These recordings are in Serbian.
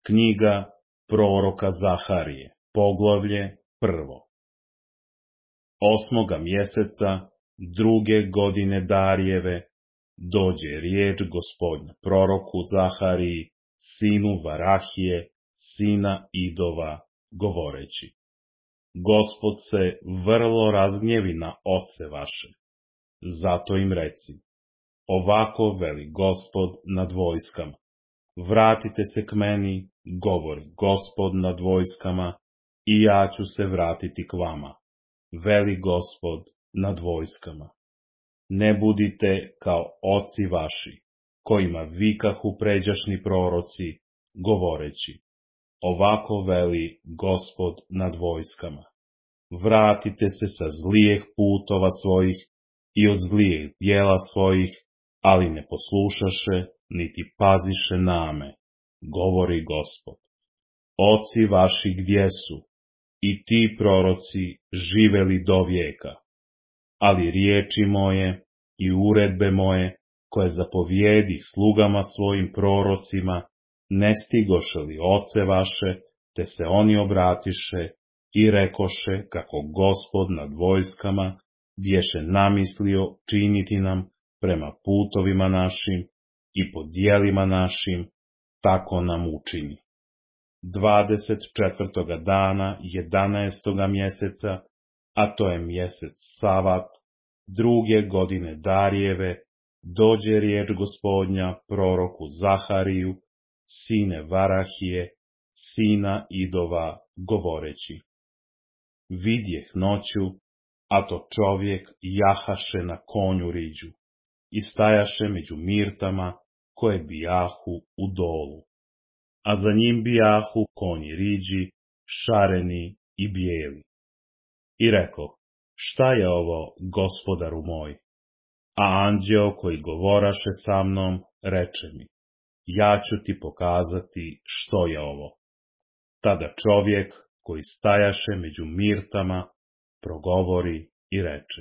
Knjiga proroka Zaharije, poglavlje 1. 8. mjeseca 2. godine Darijeve dođe riječ Gospodnja proroku Zahariji, sinu Varahije, sina Idova, govoreći: Gospod se vrlo razgnjevi na oce vaše, zato im reci: ovako veli Gospod nad vojskama, vratite se k meni, govori Gospod nad vojskama, i ja ću se vratiti k vama, veli Gospod nad vojskama. Ne budite kao oci vaši, kojima vikahu pređašni proroci, govoreći: ovako veli Gospod nad vojskama. Vratite se sa zlijeh putova svojih i od zlijeh djela svojih, ali ne poslušaše, niti paziše name, govori Gospod. Oci vaši gdje su, i ti proroci živeli do vijeka, ali riječi moje i uredbe moje, koje zapovjedih slugama svojim prorocima, ne stigoše li oce vaše, te se oni obratiše i rekoše kako Gospod nad vojskama bješe namislio činiti nam prema putovima našim i po djelima našim, tako nam učini. 24. dana 11. mjeseca, a to je mjesec Savat, 2. godine Darijeve, dođe riječ Gospodnja proroku Zahariju, sine Varahije, sina Idova, govoreći: vidjeh noću, a to čovjek jahaše na konju riđu i stajaše među mirtama koje bijahu u dolu, a za njim bijahu konji riđi, šareni i bijeli. I rekoh: šta je ovo, gospodaru moj? A anđeo koji govoraše sa mnom reče mi: ja ću ti pokazati što je ovo. Tada čovjek koji stajaše među mirtama progovori i reče: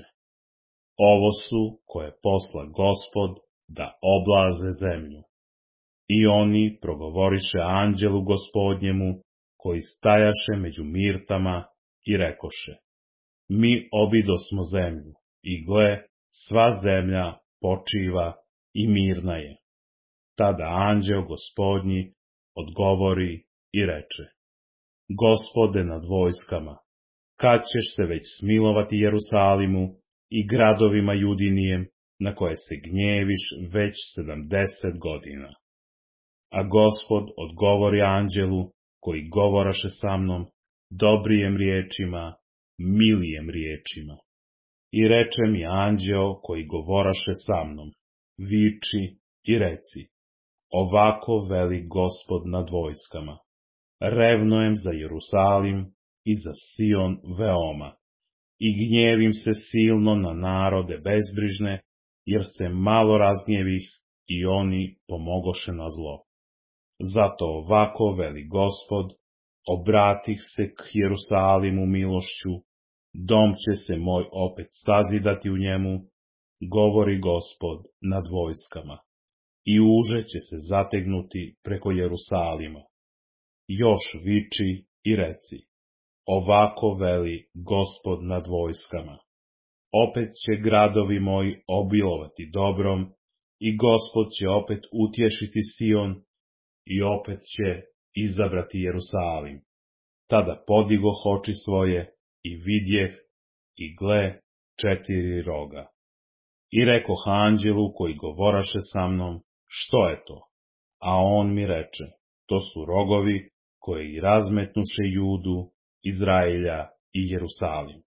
ovo su koje posla Gospod da oblaze zemlju. I oni progovoriše anđelu Gospodnjemu koji stajaše među mirtama i rekoše: mi obidosmo zemlju, i gle, sva zemlja počiva i mirna je. Tada anđeo Gospodnji odgovori i reče: Gospode nad vojskama, kad ćeš se već smilovati Jerusalimu i gradovima Judinijem, na koje se gnjeviš već 70 godina? A Gospod odgovori anđelu koji govoraše sa mnom dobrijem riječima, milijem riječima. I reče mi anđeo koji govoraše sa mnom: viči i reci: ovako veli Gospod nad vojskama, revnujem za Jerusalim i za Sion veoma, i gnjevim se silno na narode bezbrižne, jer se malo razgnjevih i oni pomogoše na zlo. Zato ovako veli Gospod: obratih se k Jerusalimu milošću, dom će se moj opet sazidati u njemu, govori Gospod nad vojskama, i uže će se zategnuti preko Jerusalima. Još viči i reci: ovako veli Gospod nad vojskama, opet će gradovi moji obilovati dobrom, i Gospod će opet utješiti Sion, i opet će izabrati Jerusalim. Tada podigoh oči svoje i vidjeh, i gle, 4 roga. I rekoh anđelu koji govoraše sa mnom: što je to? A on mi reče: to su rogovi koji razmetnuše Judu, Izraelja i Jerusalim.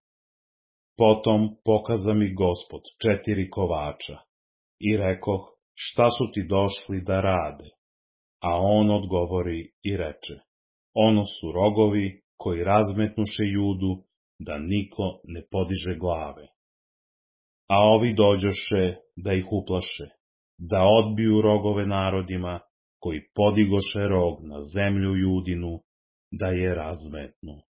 Potom pokaza mi Gospod 4 kovača, i rekoh: šta su ti došli da rade? A on odgovori i reče: ono su rogovi koji razmetnuše Judu, da niko ne podiže glave. A ovi dođoše da ih uplaše, da odbiju rogove narodima, koji podigoše rog na zemlju Judinu, da je razmetnu.